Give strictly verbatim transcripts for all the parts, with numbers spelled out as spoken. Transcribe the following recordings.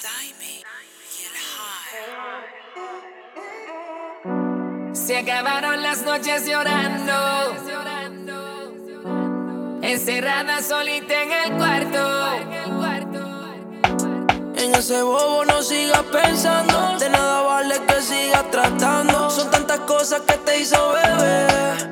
Se acabaron las noches llorando, encerrada solita en el cuarto. En ese bobo no sigas pensando, de nada vale que sigas tratando. Son tantas cosas que te hizo bebé.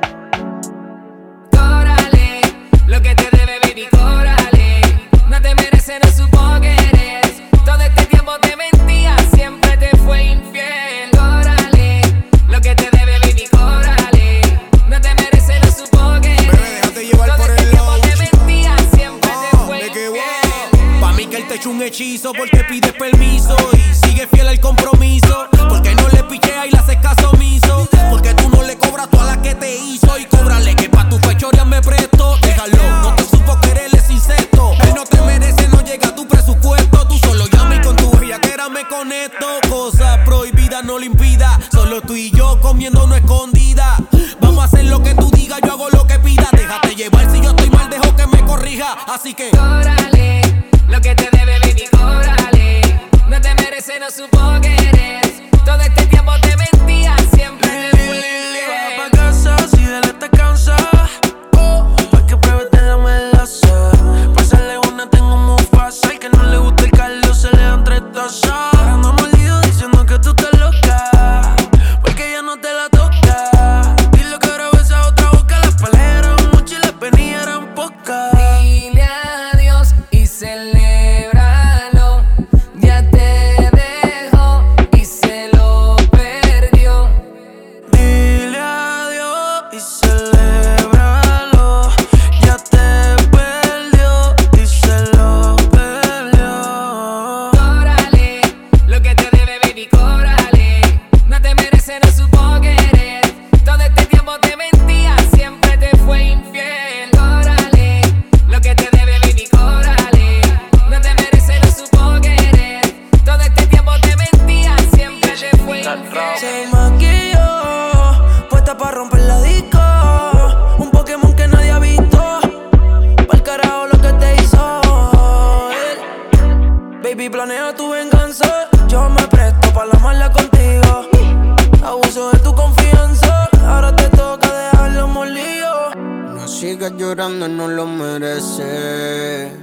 Córale, lo que te debe, baby, córale. No te mereces, no supo que eres. Todo este tiempo te mentía, siempre te fue infiel. Córale, lo que te debe, baby, córale. No te mereces, no supo que eres. Bebé, déjate llevar Todo por este el tiempo lounge. te mentía, siempre Ah, te fue de que infiel. wow. Pa' mí que él te echó un hechizo porque pides permiso y sigue fiel al compromiso. Porque no le pichea y le haces caso omiso. Porque tú no le cobras toda la que te hizo. Y cóbrale que pa' tu fechoría me presto. Déjalo, no te supo querer, es incesto. Él no te merece, no llega a tu presupuesto. Tú solo llama y con tu bellaquera me conecto. Cosas prohibidas no le impida. Solo tú y yo comiendo no escondida. Vamos a hacer lo que tú digas, yo hago lo que pidas. Déjate llevar, si yo estoy mal dejo que me corrija. Así que Córale, lo que te debe, baby, córale. No te mereces, no supo que eres. Todo este tiempo te mentía, siempre te fue infiel. Va pa' casa si de él te cansa. Oh, pa' que pruebes te dame el láser. Pásale una, tengo un Mufasa. Al que no le gusta el Carlos se le dan tres tazas. Ahora ando mordido diciendo que tú estás loca, porque ella no te la toca. Dile que ahora ves a otra boca. Las peleas eran muchas y las penillas eran pocas. Dile adiós y celébralo. Ya te dejó y se lo perdió. Dile adiós y celébralo. Ya te perdió y se lo perdió. Córale, lo que te debe, baby, córale. No te mereces, no supo que eres. Todo este tiempo te mentía, siempre te fue infiel. Córale, lo que te debe, baby, córale. No te mereces, no supo que eres. Todo este tiempo te mentía, siempre te fue infiel. Se maquilló, puesta pa' romper la disco. Un Pokémon que nadie ha visto. Pa'l carajo lo que te hizo él. Baby, planea tu venganza. Yo me presto pa' la mala contigo. Abuso de tu confianza. Ahora te toca dejarlo molido. No sigas llorando, no lo merece.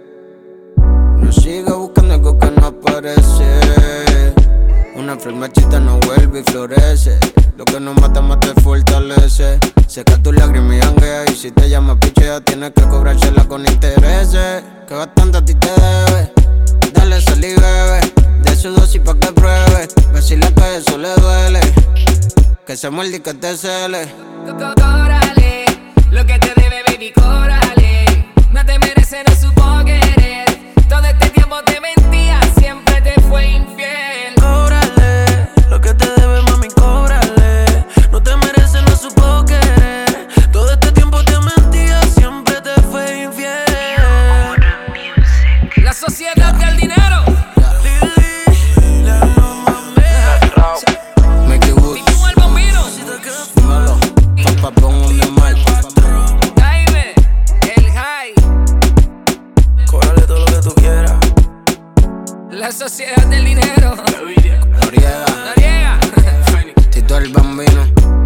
No sigas buscando algo que no aparece. Una flor marchita no vuelve y florece. Lo que no mata, más te fortalece. Seca tu lágrima y janguea. Y si te llama pichea, tienes que cobrársela con intereses. Que bastante a ti te debe. Dale, sal y bebe. De su dosis pa' que pruebe. Decirle que eso le duele. Que se muerde y que te cele. Córale, lo que te debe, baby, córale. No te mereces, no supo que eres. Todo este tiempo te mentía, siempre te fue infiel. Cóbrale, lo que te debe, mami, cóbrale. No te mereces, no supo querer. Todo este tiempo te mentía, siempre te fue infiel. La sociedad del dinero. Lili, la mamá Make it wood. Y tú el bombino. Dímelo. Papá, pon un de mal. Jaime, el high. Cóbrale todo lo que tú quieras. La sociedad del dinero. Noriega. Noriega. Tito el bambino.